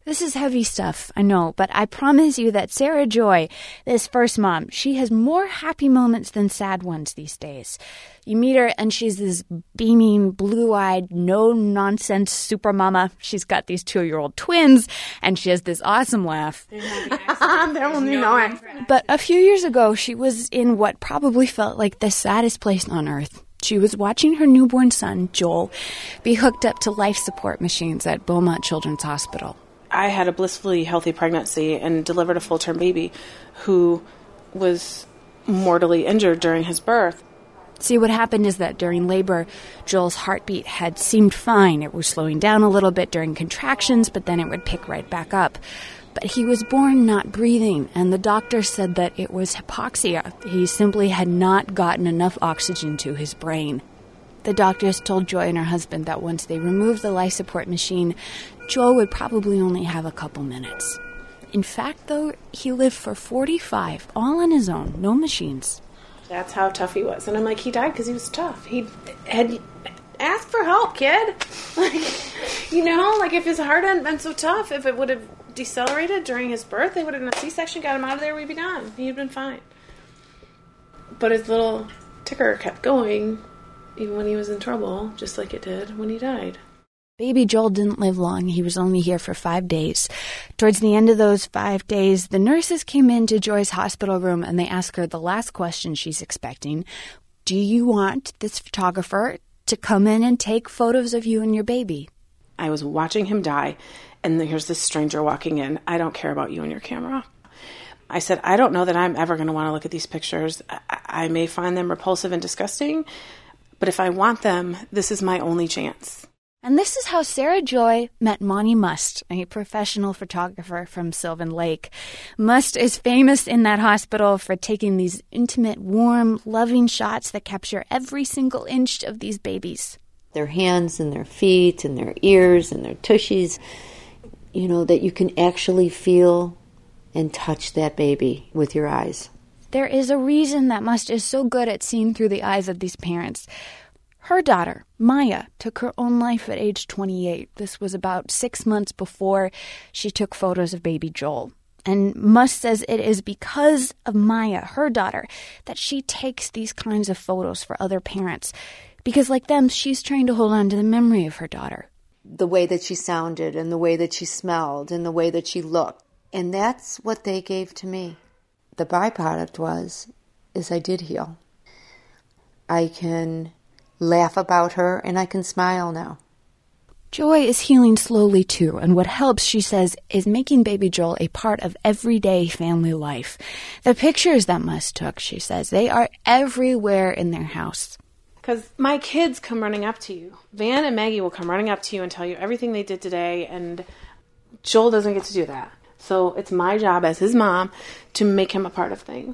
This is heavy stuff, I know, but I promise you that Sarah Joy, this first mom, she has more happy moments than sad ones these days. You meet her and she's this beaming, blue-eyed, no-nonsense super mama. She's got these 2-year-old twins, and she has this awesome laugh. But a few years ago, she was in what probably felt like the saddest place on earth. She was watching her newborn son, Joel, be hooked up to life support machines at Beaumont Children's Hospital. I had a blissfully healthy pregnancy and delivered a full-term baby who was mortally injured during his birth. See, what happened is that during labor, Joel's heartbeat had seemed fine. It was slowing down a little bit during contractions, but then it would pick right back up. But he was born not breathing, and the doctor said that it was hypoxia. He simply had not gotten enough oxygen to his brain. The doctors told Joy and her husband that once they removed the life support machine, Joel would probably only have a couple minutes. In fact, though, he lived for 45, all on his own, no machines. That's how tough he was. And I'm like, he died because he was tough. He had asked for help, kid. If his heart hadn't been so tough, if it would have decelerated during his birth, they would have done a C-section, got him out of there, we'd be done. He'd been fine. But his little ticker kept going, even when he was in trouble, just like it did when he died. Baby Joel didn't live long. He was only here for 5 days. Towards the end of those 5 days, the nurses came into Joy's hospital room and they asked her the last question she's expecting. Do you want this photographer to come in and take photos of you and your baby? I was watching him die, and here's this stranger walking in. I don't care about you and your camera. I said, I don't know that I'm ever going to want to look at these pictures. I may find them repulsive and disgusting, but if I want them, this is my only chance. And this is how Sarah Joy met Monty Must, a professional photographer from Sylvan Lake. Must is famous in that hospital for taking these intimate, warm, loving shots that capture every single inch of these babies. Their hands and their feet and their ears and their tushies, that you can actually feel and touch that baby with your eyes. There is a reason that Must is so good at seeing through the eyes of these parents. Her daughter, Maya, took her own life at age 28. This was about 6 months before she took photos of baby Joel. And Must says it is because of Maya, her daughter, that she takes these kinds of photos for other parents. Because like them, she's trying to hold on to the memory of her daughter. The way that she sounded and the way that she smelled and the way that she looked. And that's what they gave to me. The byproduct is I did heal. I can laugh about her, and I can smile now. Joy is healing slowly, too, and what helps, she says, is making baby Joel a part of everyday family life. The pictures that Must took, she says, they are everywhere in their house. Because my kids come running up to you. Van and Maggie will come running up to you and tell you everything they did today, and Joel doesn't get to do that. So it's my job as his mom to make him a part of things.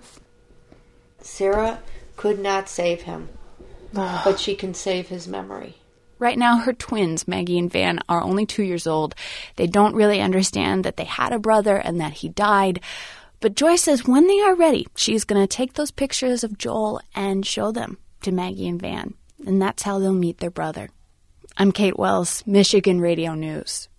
Sarah could not save him. But she can save his memory. Right now, her twins, Maggie and Van, are only 2 years old. They don't really understand that they had a brother and that he died. But Joy says when they are ready, she's going to take those pictures of Joel and show them to Maggie and Van. And that's how they'll meet their brother. I'm Kate Wells, Michigan Radio News.